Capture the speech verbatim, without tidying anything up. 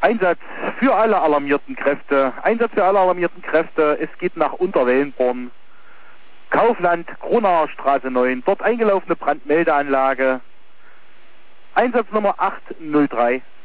Einsatz für alle alarmierten Kräfte. Einsatz für alle alarmierten Kräfte. Es geht nach Unterwellenborn. Kaufland, Kronauer Straße neun. Dort eingelaufene Brandmeldeanlage. Einsatznummer acht null drei